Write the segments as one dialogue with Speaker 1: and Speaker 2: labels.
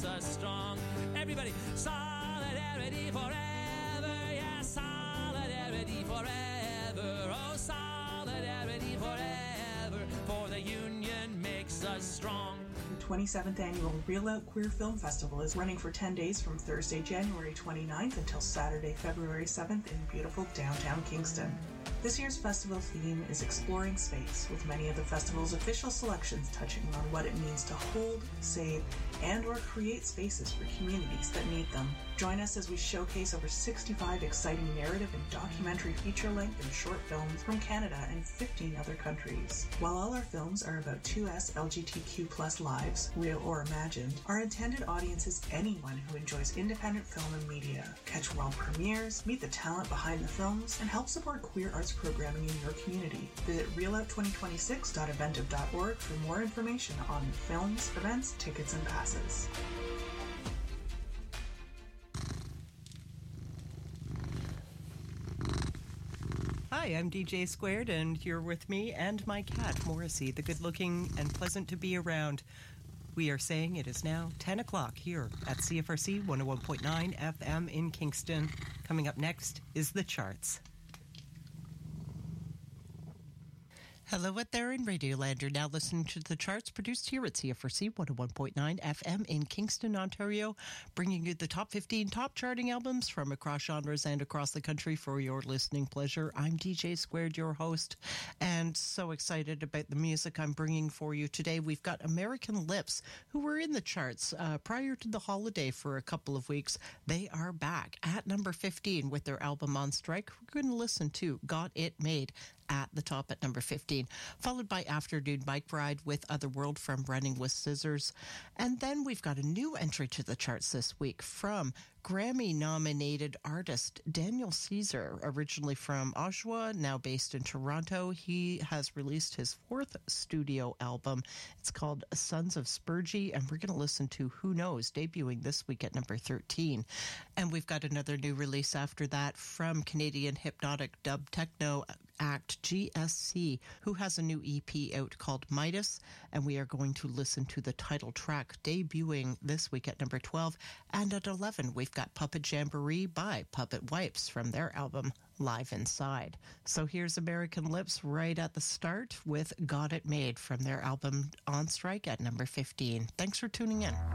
Speaker 1: makes us strong. Everybody, solidarity forever, yeah, solidarity forever, oh, solidarity forever, for the union makes us strong.
Speaker 2: The 27th Annual Reel Out Queer Film Festival is running for 10 days from Thursday, January 29th until Saturday, February 7th in beautiful downtown Kingston. This year's festival theme is Exploring Space, with many of the festival's official selections touching on what it means to hold, save, and or create spaces for communities that need them. Join us as we showcase over 65 exciting narrative and documentary feature-length and short films from Canada and 15 other countries. While all our films are about 2S LGBTQ+ lives, real or imagined, our intended audience is anyone who enjoys independent film and media. Catch world premieres, meet the talent behind the films, and help support queer arts programming in your community. Visit reelout2026.eventive.org for more information on films, events, tickets, and passes.
Speaker 3: Hi, I'm DJ Squared, and you're with me and my cat, Morrissey, the good-looking and pleasant to be around. We are saying it is now 10 o'clock here at CFRC 101.9 FM in Kingston. Coming up next is The Charts. Hello out there in Radioland. You're now listening to The Charts, produced here at CFRC 101.9 FM in Kingston, Ontario, bringing you the top 15 top charting albums from across genres and across the country for your listening pleasure. I'm DJ Squared, your host, and so excited about the music I'm bringing for you today. We've got American Lips, who were in the charts prior to the holiday for a couple of weeks. They are back at number 15 with their album On Strike. We're going to listen to Got It Made at the top at number 15, followed by Afternoon Bike Ride with Otherworld from Running with Scissors. And then we've got a new entry to the charts this week from Grammy-nominated artist Daniel Caesar, originally from Oshawa, now based in Toronto. He has released his fourth studio album. It's called Sons of Spurgey, and we're going to listen to Who Knows, debuting this week at number 13. And we've got another new release after that from Canadian hypnotic dub techno act GSC, who has a new EP out called Midas, and we are going to listen to the title track debuting this week at number 12. And at 11, we've got Puppet Jamboree by Puppet Wipes from their album Live Inside. So here's American Lips right at the start with Got It Made from their album On Strike at number 15. Thanks for tuning in.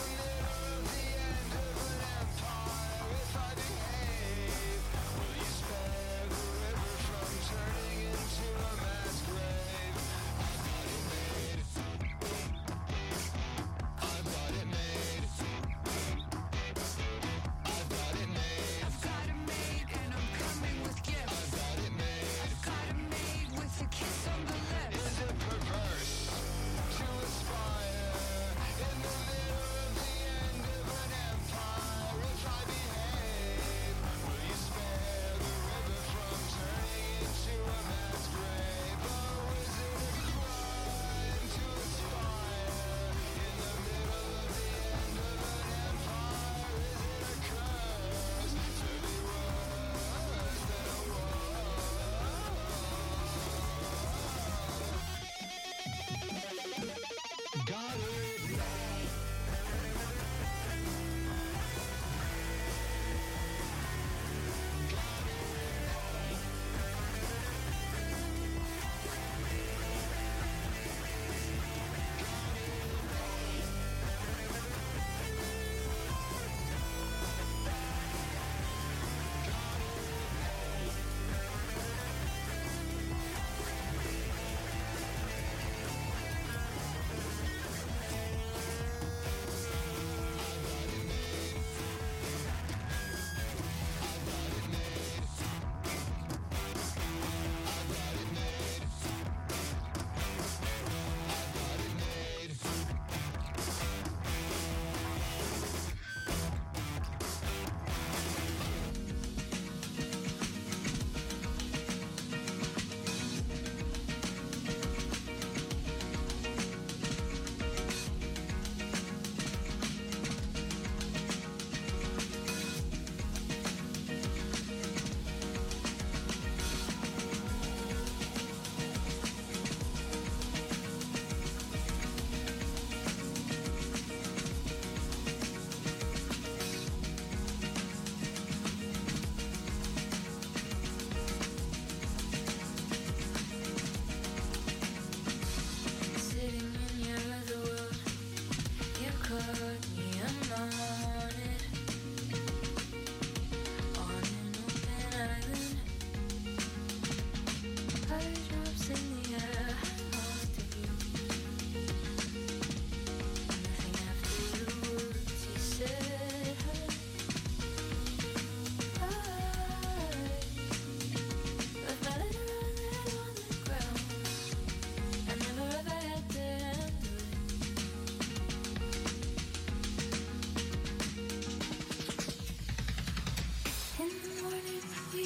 Speaker 4: Will you spend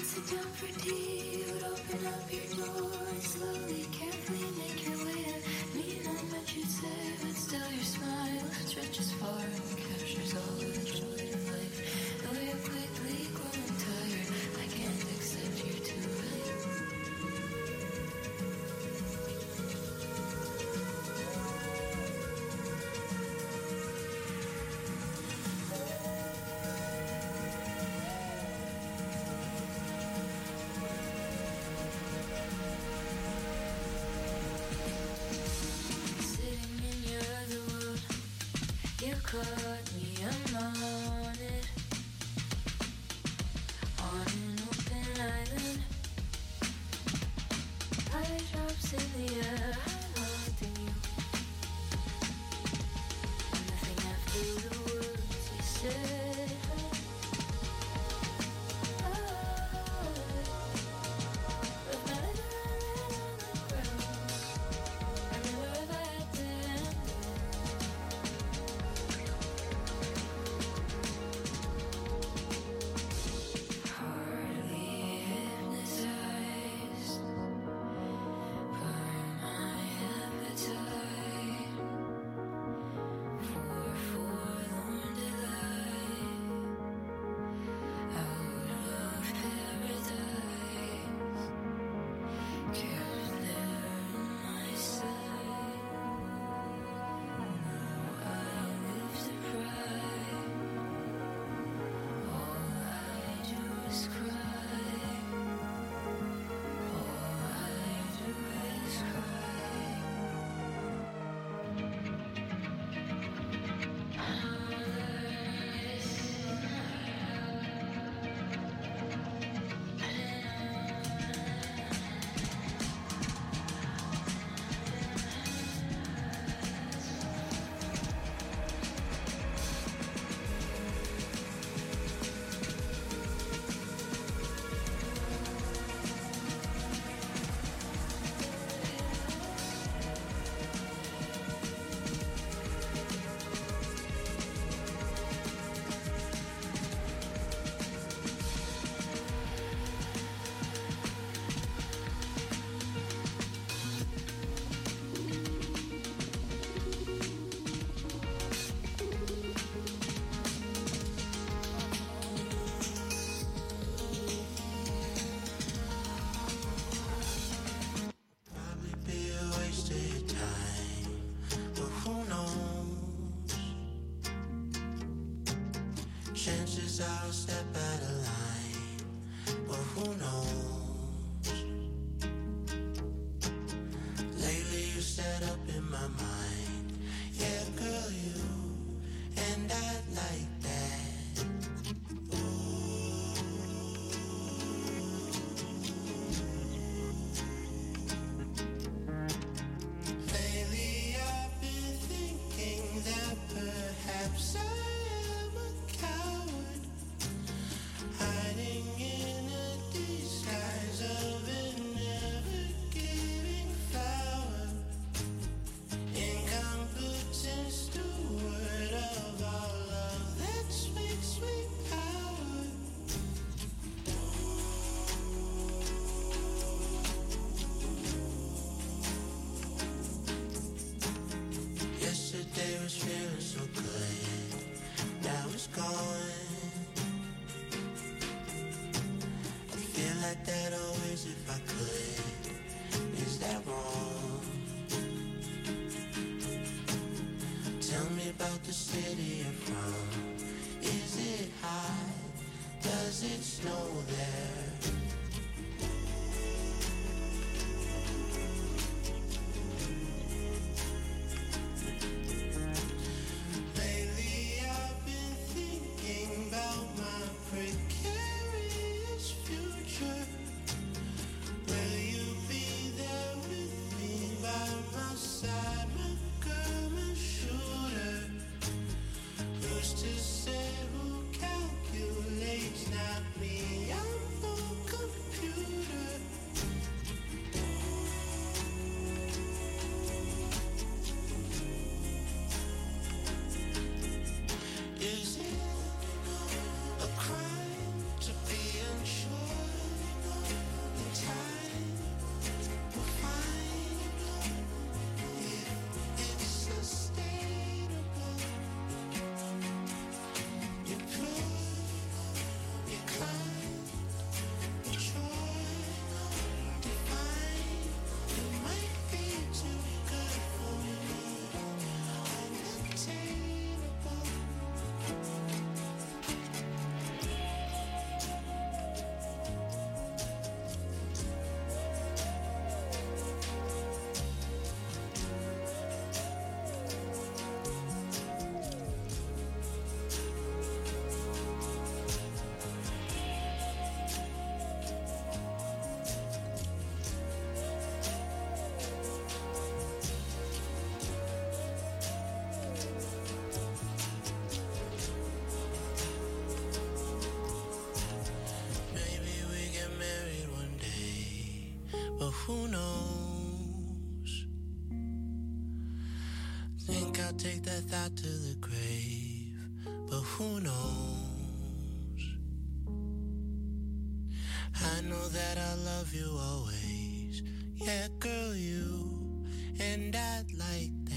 Speaker 4: sit down for tea, you would open up your door and slowly, carefully make your way to me. Not much you'd say, but still your smile stretches far and captures all of the joy of life. Though you're quickly growing tired, I can't accept you're too right. You caught me, I'm on it. On an open island. Eye drops in the air, I'm haunting you. Nothing after the words you said. But now that I'm on the ground, I never have had to end.
Speaker 5: Chances I'll step out of line, but who knows? Lately you set up in my mind. Yeah, girl, you and I like that. Lately I've been thinking that perhaps I am a coward, hiding in a disguise of a never-giving flower, incompetent steward of all of that sweet, sweet power. Yesterday was feeling so good, now it's gone. I feel like that always if I could. Is that wrong? Tell me about the city you're from. Is it hot? Does it snow there? Lately I've been thinking about my precarious future. Will you be there with me by my side, my girl, my shooter? Who's to say who calculates, not me? I'm no good. who knows? Think I'll take that thought to the grave, but who knows? I know that I'll love you always. Yeah, girl, you and I'd like that.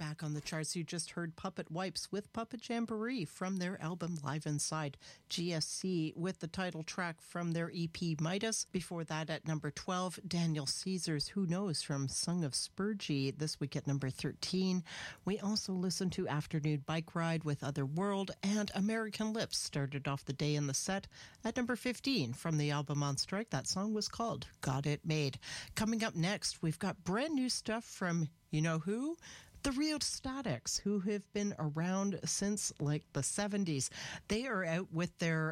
Speaker 3: Back on the charts, you just heard Puppet Wipes with Puppet Jamboree from their album Live Inside. GSC with the title track from their EP Midas. Before that, at number 12, Daniel Caesar's Who Knows from Song of Spurgey. This week at number 13. We also listened to Afternoon Bike Ride with Other World, and American Lips started off the day in the set at number 15 from the album On Strike. That song was called Got It Made. Coming up next, we've got brand new stuff from, you know who? The Rheostatics, who have been around since like the 70s. They are out with their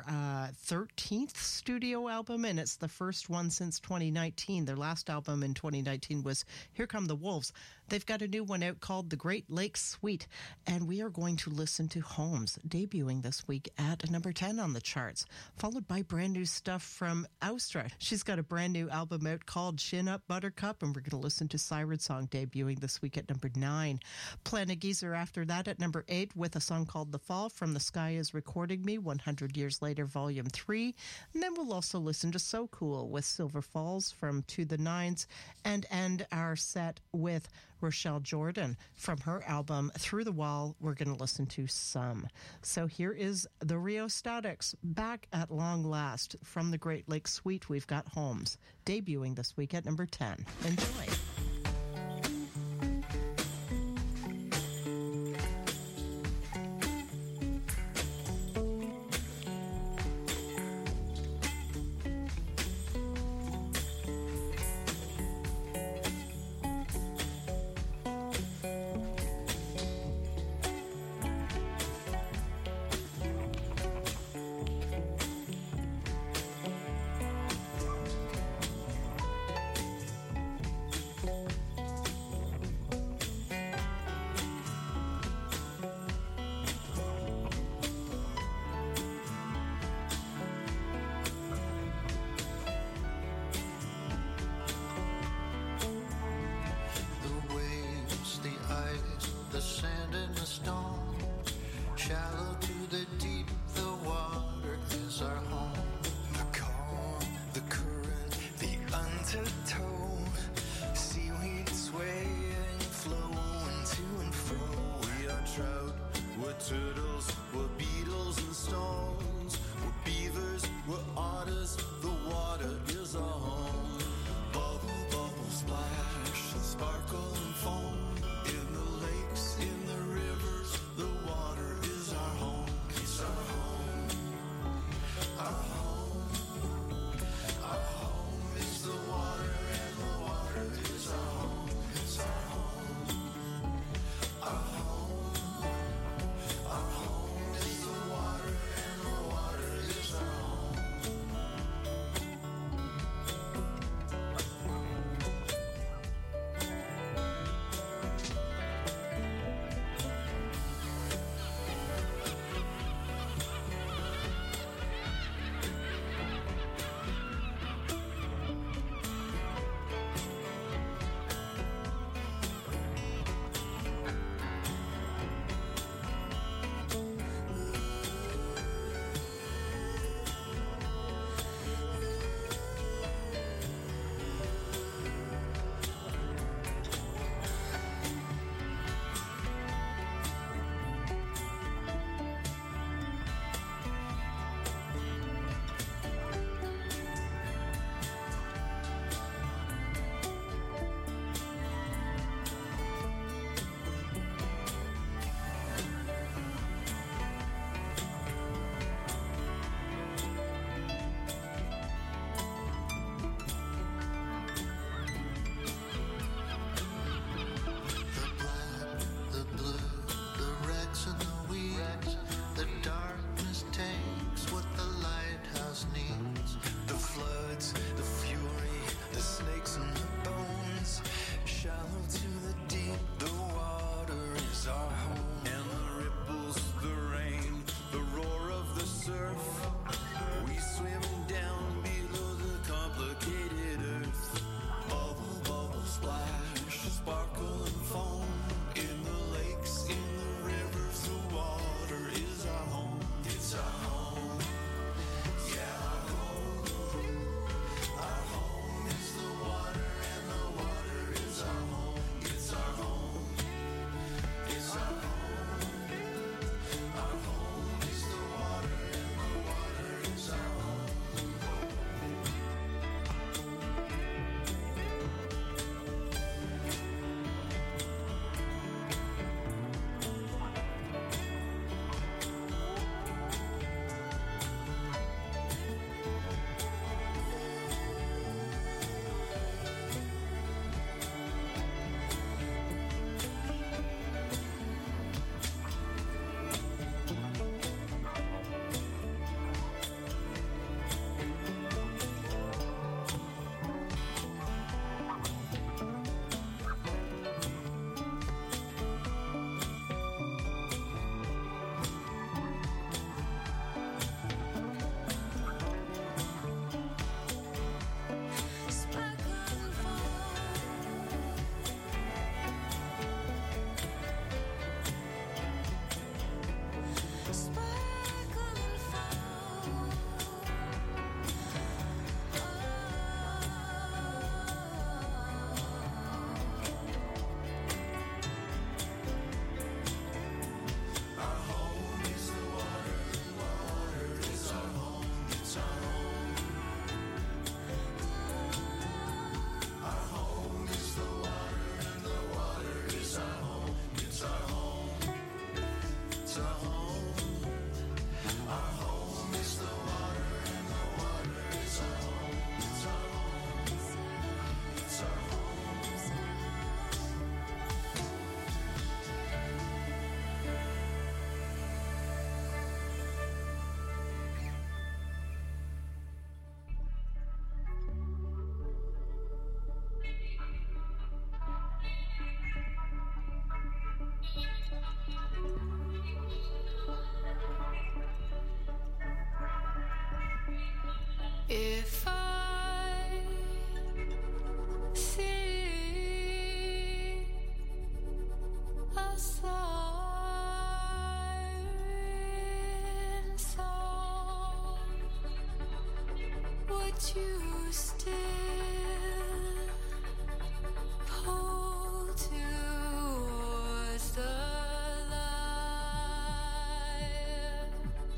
Speaker 3: 13th studio album, and it's the first one since 2019. Their last album in 2019 was Here Come the Wolves. They've got a new one out called The Great Lakes Suite, and we are going to listen to Holmes, debuting this week at number 10 on the charts, followed by brand new stuff from Austra. She's got a brand new album out called Chin Up Buttercup, and we're going to listen to Siren Song, debuting this week at number 9. Planet Geezer after that at number 8 with a song called The Fall from The Sky Is Recording Me, 100 Years Later, Volume 3. And then we'll also listen to So Cool with Silver Falls from To the Nines, and end our set with Rochelle Jordan from her album Through the Wall. We're going to listen to Some. So here is the Rheostatics back at long last from the Great Lakes Suite. We've got Holmes debuting this week at number 10. Enjoy.
Speaker 5: Our home is the water and
Speaker 4: If I sing a siren song, would you still pull towards the light?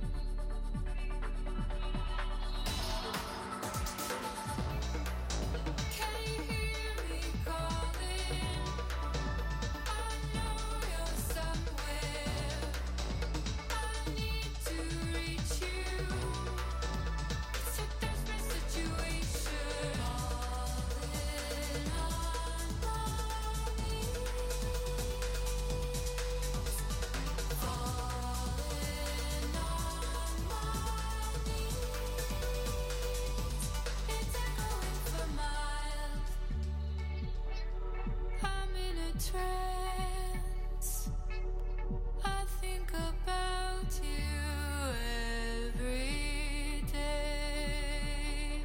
Speaker 4: Can you hear me calling? I know you're somewhere. I need to reach you. It's a desperate situation. Falling on my knees. Falling on my knees. It's echoing for miles. I'm in a trance. I think about you every day.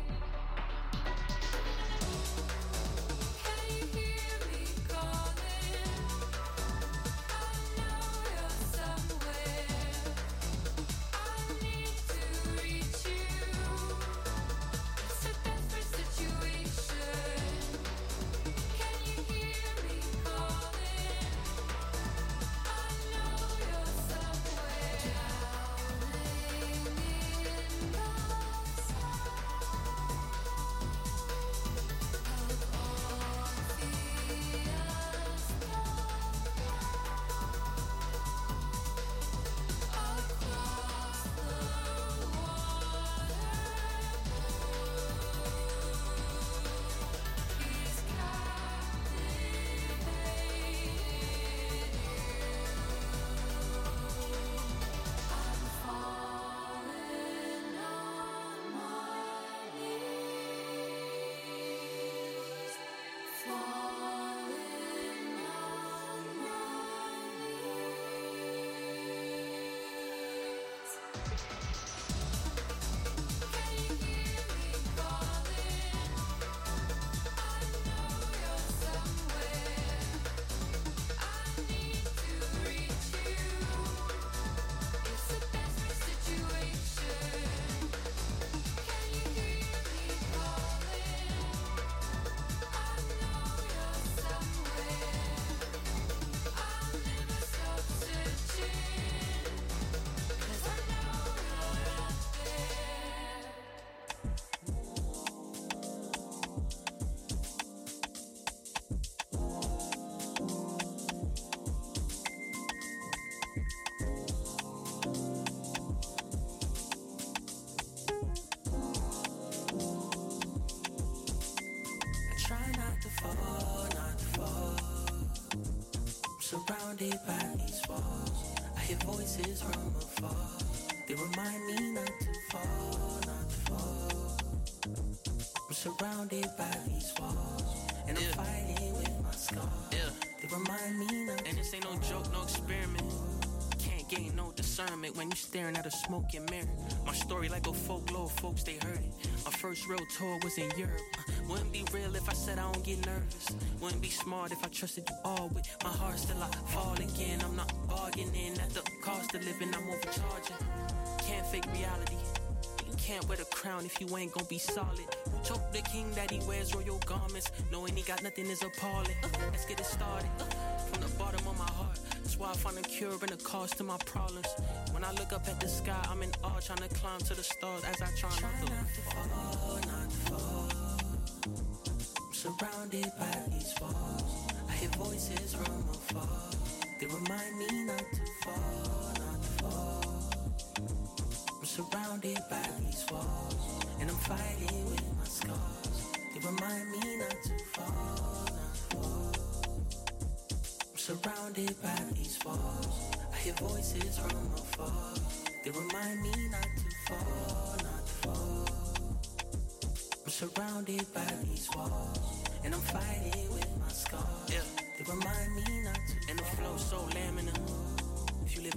Speaker 4: Can you hear me calling? I know you're somewhere. I need to reach you. It's a desperate situation. Can you hear me calling? I know you're somewhere. Drowning in the sound of across the water. He's I'm falling on my knees. Falling on my knees. Can you hear me calling? I know you're somewhere. I need to reach you. It's a desperate situation. Can you hear me calling? I know you're somewhere. I'll never stop searching, 'cause I know you're out there.
Speaker 5: I try not to fall, not to fall. I'm surrounded by these walls. I hear voices from afar. They remind me not to fall, not to fall. I'm surrounded by these walls, and I'm fighting with my scars. They remind me not to.
Speaker 6: And this ain't no joke, no experiment. Can't gain no discernment when you staring at a smoking mirror. My story like a folklore, folks, they heard it. My first real tour was in Europe. Wouldn't be real if I said I don't get nervous. Wouldn't be smart if I trusted you all with my heart still I fall again. I'm not bargaining at the cost of living, I'm overcharging. Can't fake reality. You can't wear the crown if you ain't gonna be solid. Who told the king that he wears royal garments, knowing he got nothing is appalling. Let's get it started. From the bottom of my heart, that's why I find a cure and a cause to my problems. When I look up at the sky, I'm in awe, trying to climb to the stars as I try not to
Speaker 5: fall, not to fall. I'm surrounded by these walls. I hear voices from afar. They remind me not to fall, not to fall. I'm surrounded by these walls, and I'm fighting with my scars. They remind me not to fall, not to fall. I'm surrounded by these walls. I hear voices from afar. They remind me not to fall, not to fall. I'm surrounded by these walls, and I'm fighting with my scars. They remind me not to.
Speaker 6: And the flow so laminar.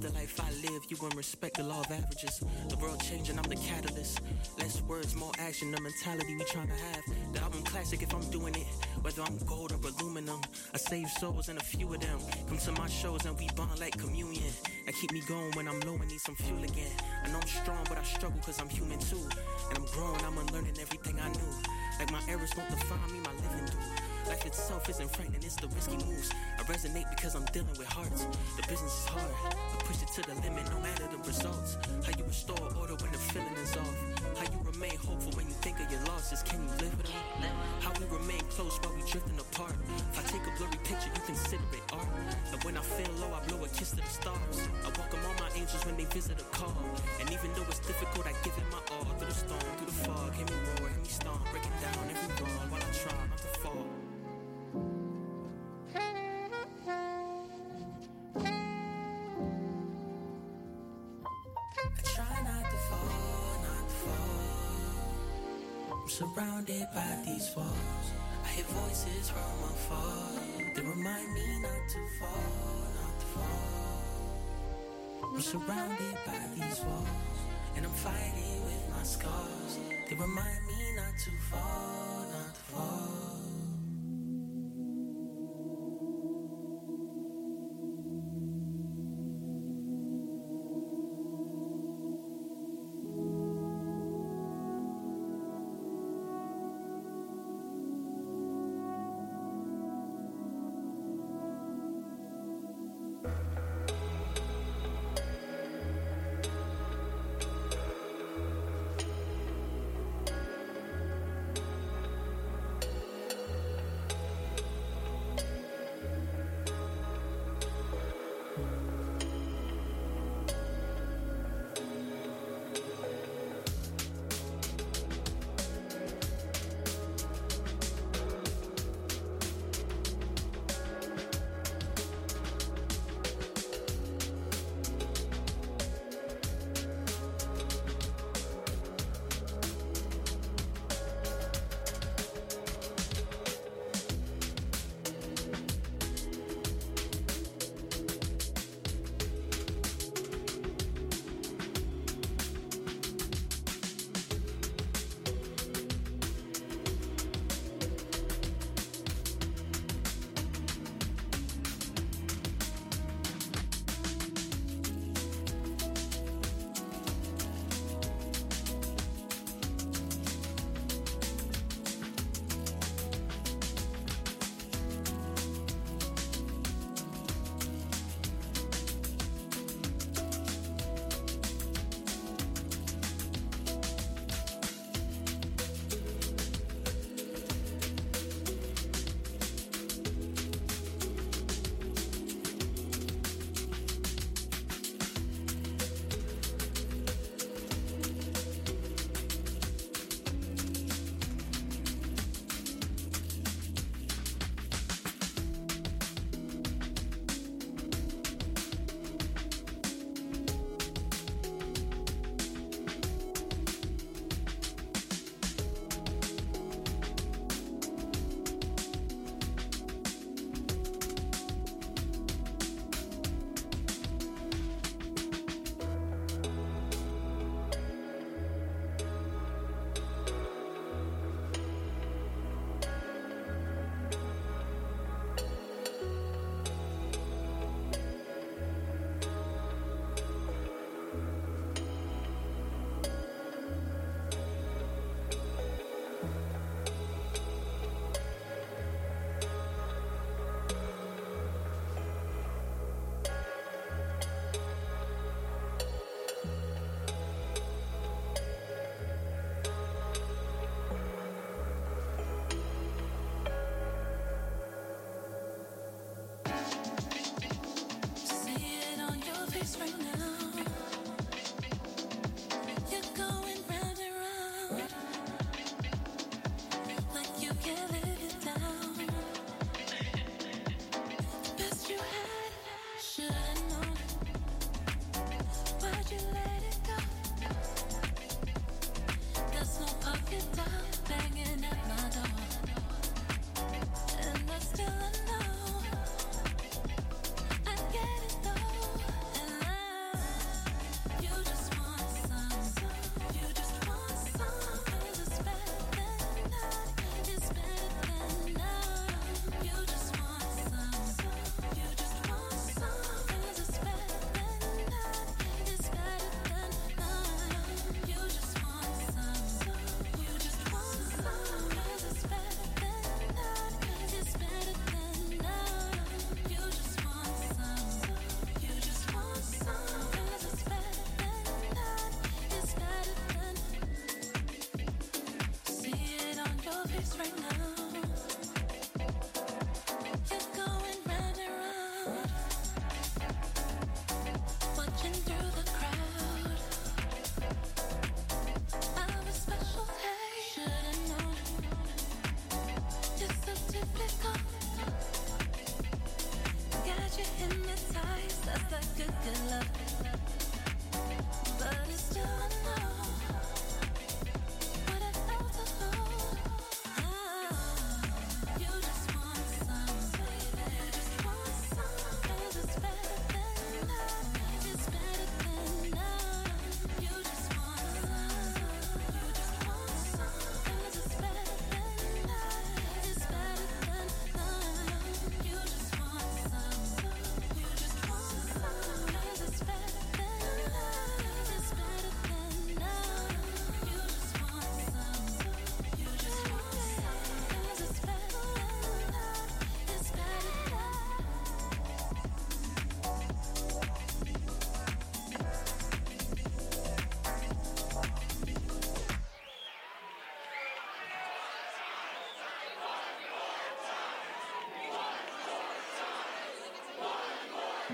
Speaker 6: the life I live, you gon' respect the law of averages. The world changing, I'm the catalyst. Less words, more action, the mentality we tryna have. The album classic if I'm doing it, whether I'm gold or aluminum. I save souls and a few of them come to my shows and we bond like communion. Now keep me going when I'm low and need some fuel again. I know I'm strong, but I struggle cause I'm human too. And I'm growing, I'm unlearning everything I knew. Like my errors won't define me, my living do. Life itself isn't frightening, it's the risky moves. I resonate because I'm dealing with hearts. The business is hard, I push it to the limit, no matter the results. How you restore order when the feeling is off. How you remain hopeful when you think of your losses. Can you live with them? How we remain close while we drifting apart. If I take a blurry picture, you consider it art. And when I feel low, I blow a kiss to the stars. I welcome all my angels when they visit a call. And even though it's difficult, I give it my all. Through the storm, through the fog, hear me roar, hear me stomp, breaking down every wall while I try not to fall.
Speaker 5: Surrounded by these walls, I hear voices from afar. They remind me not to fall, not to fall. I'm surrounded by these walls, and I'm fighting with my scars. They remind me not to fall, not to fall.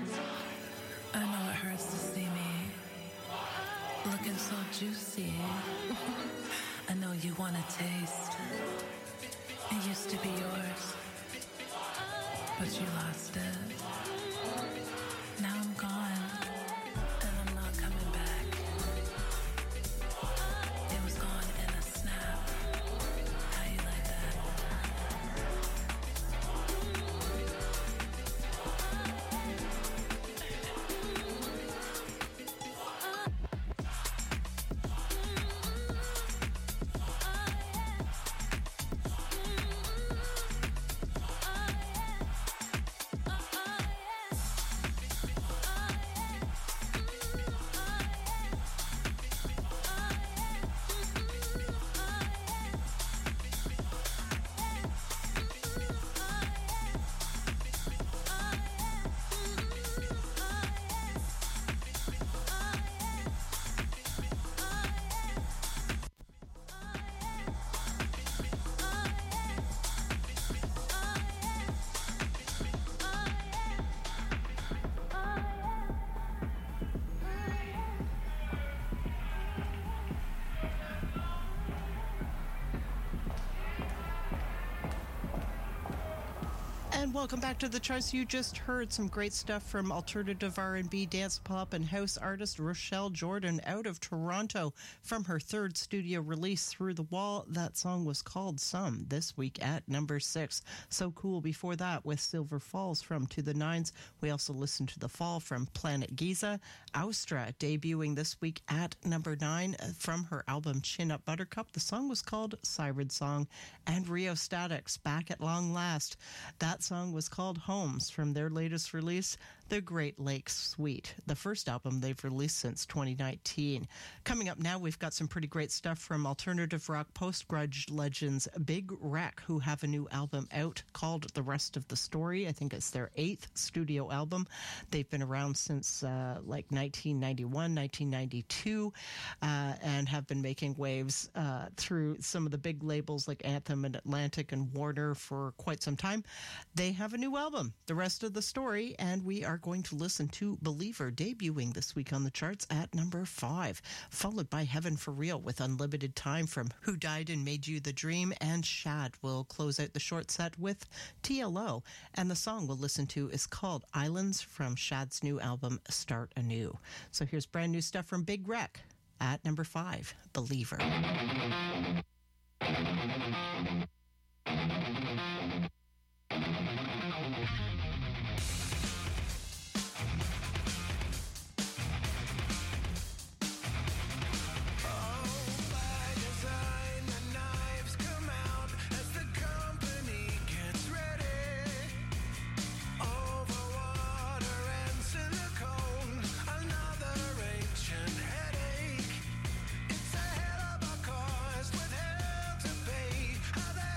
Speaker 7: I know it hurts to see me looking so juicy. I know you want a taste. It used to be yours, but you lost it. Now I'm gone, and I'm not coming back. It was gone in a snap. How you like that?
Speaker 3: And welcome back to the charts. You just heard some great stuff from alternative R&B, dance pop, and house artist Rochelle Jordan out of Toronto from her third studio release, Through the Wall. That song was called Some, this week at number 6. So cool. Before that, with Silver Falls from To the Nines, we also listened to The Fall from Planet Giza. Austra debuting this week at number 9 from her album Chin Up Buttercup. The song was called Siren Song. And Rio Statics, back at long last. That song was called Homes from their latest release, The Great Lakes Suite, the first album they've released since 2019. Coming up now, we've got some pretty great stuff from alternative rock post-grunge legends Big Wreck, who have a new album out called The Rest of the Story. I think it's their 8th studio album. They've been around since like 1991, 1992, and have been making waves through some of the big labels like Anthem and Atlantic and Warner for quite some time. They have a new album, The Rest of the Story, and we are going to listen to Believer, debuting this week on the charts at number 5, followed by Heaven for Real with Unlimited Time from Who Died and Made You the Dream, and Shad will close out the short set with TLO, and the song we'll listen to is called Islands from Shad's new album, Start Anew. So here's brand new stuff from Big Wreck at number 5, Believer.
Speaker 8: It's a hell of a cost with hell to pay. How the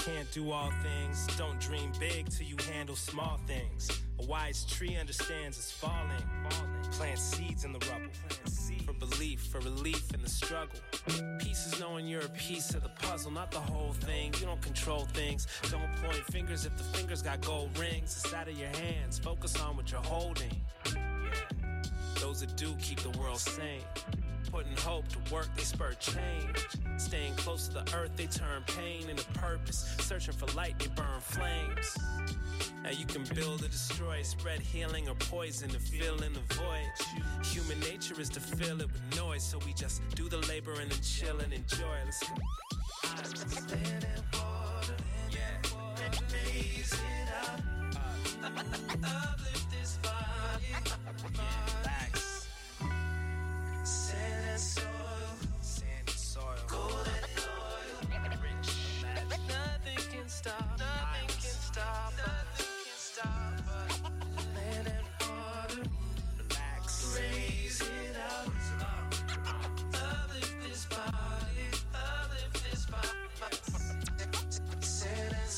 Speaker 8: can't do all things. Don't dream big till you handle small things. A wise tree understands it's falling. Plant seeds in the rubble. For belief, for relief in the struggle. Peace is knowing you're a piece of the puzzle, not the whole thing. You don't control things. Don't point fingers if the fingers got gold rings. It's out of your hands. Focus on what you're holding. Yeah. Those that do keep the world sane. Putting hope to work, they spur change. Staying close to the earth, they turn pain into purpose. Searching for light, they burn flames. Now you can build or destroy, spread healing or poison to fill in the void. Human nature is to fill it with noise, so we just do the labor and then chill and enjoy. Let's go.
Speaker 5: Land and water, yeah. Raise it up. Uplift this body.
Speaker 8: Relax.
Speaker 5: Sand and soil, gold and oil.
Speaker 8: Rich.
Speaker 5: Nothing can stop, nothing can stop us. Land and water,
Speaker 8: Relax.
Speaker 5: raise it up. Uplift this body, uplift this body. Sand and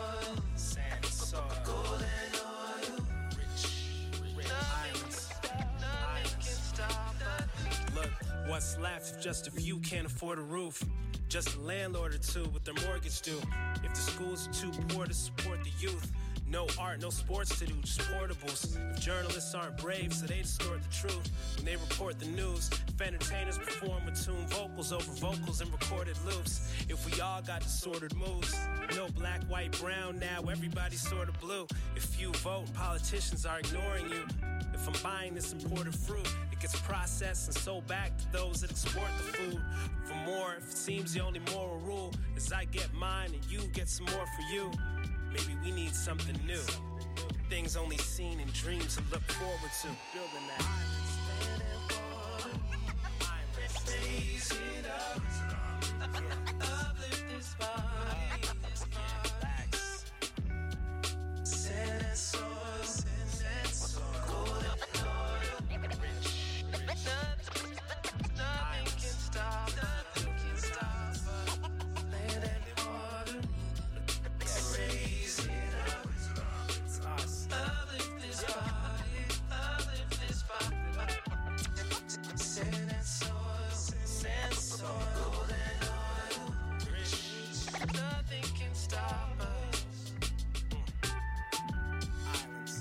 Speaker 5: soil, gold and oil.
Speaker 8: Rich islands.
Speaker 5: Nothing can stop us.
Speaker 8: Look, what's left if just a few can't afford a roof? Just a landlord or two with their mortgage due. If the schools are too poor to support the youth, no art, no sports to do, just portables. If journalists aren't brave, so they distort the truth when they report the news. If entertainers perform with tuned vocals over vocals and recorded loops. If we all got disordered moves. No black, white, brown, now everybody's sort of blue. If you vote and politicians are ignoring you. If I'm buying this imported fruit, it gets processed and sold back to those that export the food. For more, if it seems the only moral rule is I get mine and you get some more for you. Maybe we need something new. Things only seen in dreams to look forward to. Building that.
Speaker 5: Land and water, raise it up. Uplift this body.
Speaker 8: Relax.
Speaker 5: Sand and soil, gold and oil. Nothing can stop, nothing can stop us. Land and water, raise it up.
Speaker 8: It's us.
Speaker 5: Uplift this body, uplift this body. Sand and soil, gold and oil. Nothing can stop us.
Speaker 8: Islands.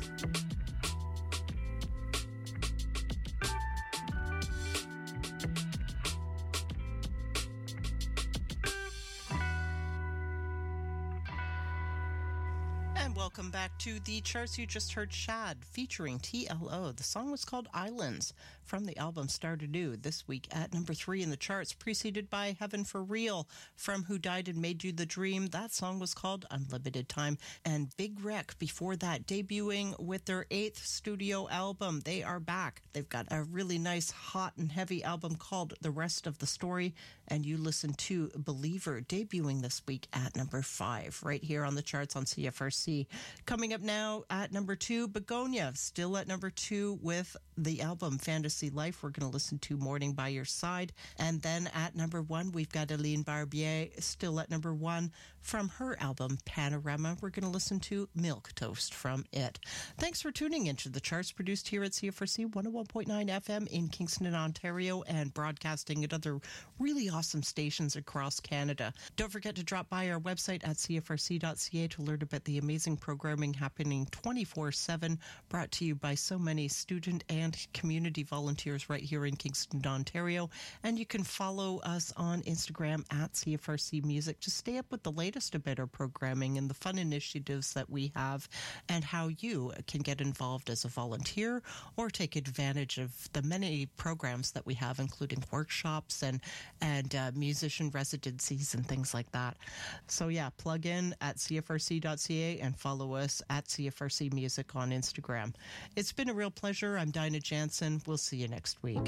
Speaker 3: And welcome back to the charts. You just heard Shad featuring TLO. The song was called Islands from the album Start Anew, this week at number 3 in the charts, preceded by Heaven for Real from Who Died and Made You the Dream. That song was called Unlimited Time. And Big Wreck before that, debuting with their 8th studio album. They are back. They've got a really nice, hot and heavy album called The Rest of the Story. And you listen to Believer, debuting this week at number 5, right here on the charts on CFRC. Coming up now at number 2, Begonia, still at number 2 with the album Fantasy Life. We're going to listen to Morning by Your Side. And then at number 1, we've got Aline Barbier, still at number 1 from her album Panorama. We're going to listen to Milk Toast from it. Thanks for tuning into the charts, produced here at CFRC 101.9 FM in Kingston, Ontario, and broadcasting at other really awesome stations across Canada. Don't forget to drop by our website at cfrc.ca to learn about the amazing programming happening 24/7, brought to you by so many student and community volunteers right here in Kingston, Ontario. And you can follow us on Instagram at CFRC Music to stay up with the latest about our programming and the fun initiatives that we have and how you can get involved as a volunteer or take advantage of the many programs that we have, including workshops and musician residencies and things like that. So yeah, plug in at cfrc.ca and follow us at CFRC Music on Instagram. It's been a real pleasure. I'm Dinah Jansen. We'll see you next week.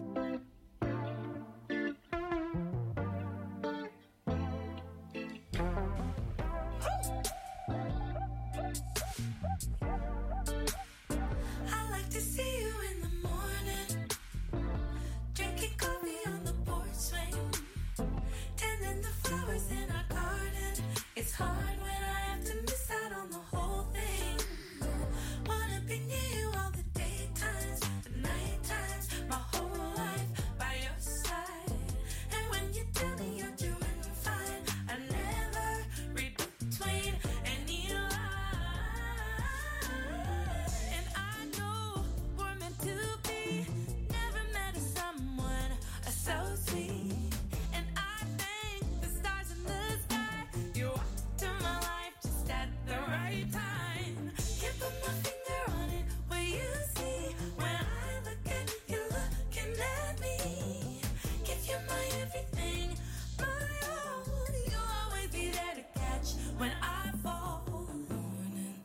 Speaker 4: I like to see you in the morning, drinking coffee on the porch swing, tending the flowers in our garden. It's
Speaker 7: hard when I have to miss out on the whole thing. Wanna be near you all the daytimes, the night times, my whole life by your side. And when you tell me you're doing fine, I never read between any lines. And I know we're meant to be. Never met someone so sweet. And I thank the stars in the sky. You walked in my life just at the right time. Can't put my finger on it. What you see when I look at you looking at me. Give you my everything, my all. You'll always be there to catch when I fall. Morning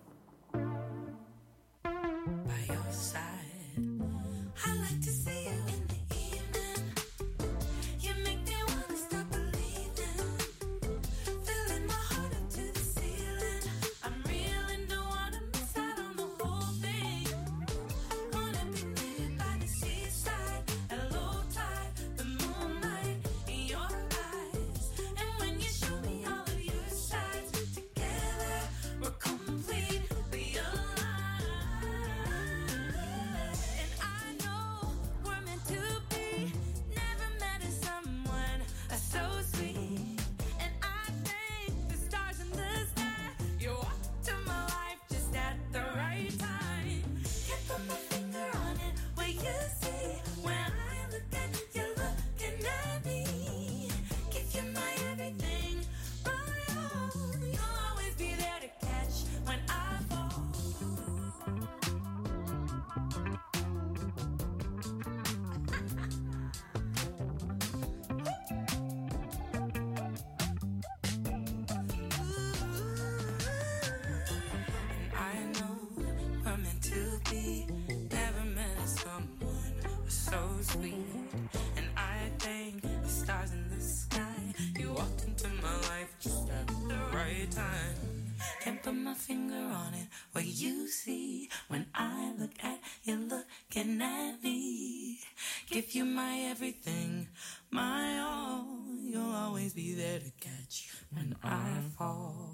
Speaker 7: by your side. I like to see you in the evening. You make me wanna stop believing. Filling my heart up to the ceiling. I'm real and don't wanna miss out on the whole thing. Wanna be near you by the seaside, at low tide, the moonlight in your eyes. And when you show me all of your sides, together we're completely alive. And I know we're meant to be. Never met someone so sweet. And I thank the stars in the sky. You walked in my life just at the right time. Can't put my finger on it. What you see when I look at you looking at me. Give you my everything, my all. You'll always be there to catch when I fall. And I know we're meant to be. Never met someone so sweet. And I thank the stars in the sky. You walked into my life just at the right time. Can't put my finger on it. What you see when I look at you looking at me. Give you my everything, my all. You'll always be there to catch when I fall.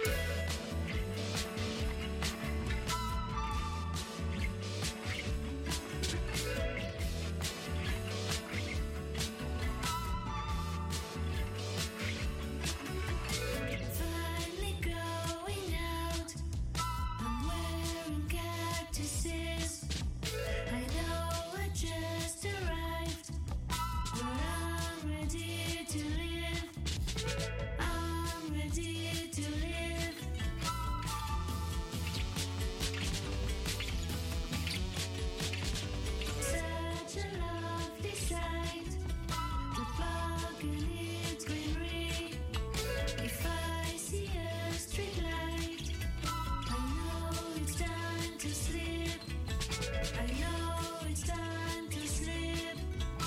Speaker 4: Finally going out. I'm wearing cactuses. I know I just arrived, but I'm ready to live. I'm ready to live. Such a lovely sight. The park and its greenery. If I see a street light, I know it's time to sleep. I know it's time to sleep.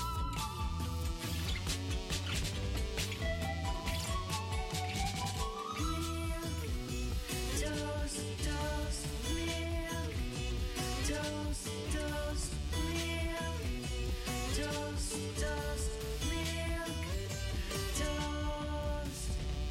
Speaker 4: Milk, toast, toast, milk. Toast, toast, milk. Toast, toast, milk. Toast.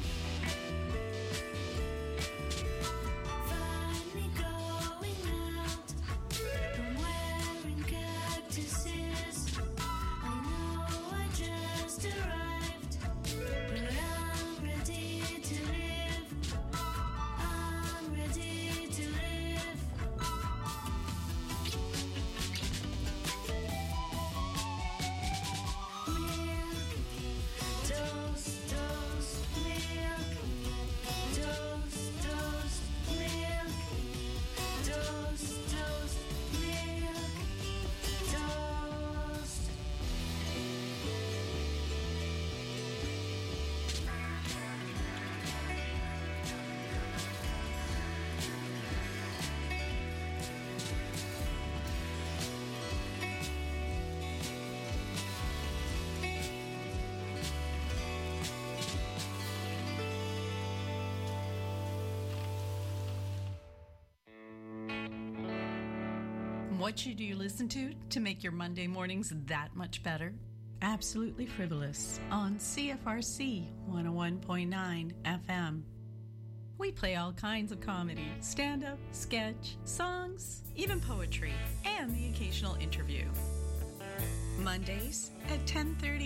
Speaker 4: Finally going out. I'm wearing cactuses. I know I just arrived, but I'm ready to live. I'm ready to live. Milk, toast, toast, milk. Toast, toast, milk. Toast, toast, milk. Toast.
Speaker 9: What should you listen to make your Monday mornings that much better? Absolutely Frivolous on CFRC 101.9 FM. We play all kinds of comedy, stand-up, sketch, songs, even poetry, and the occasional interview. Mondays at 10:30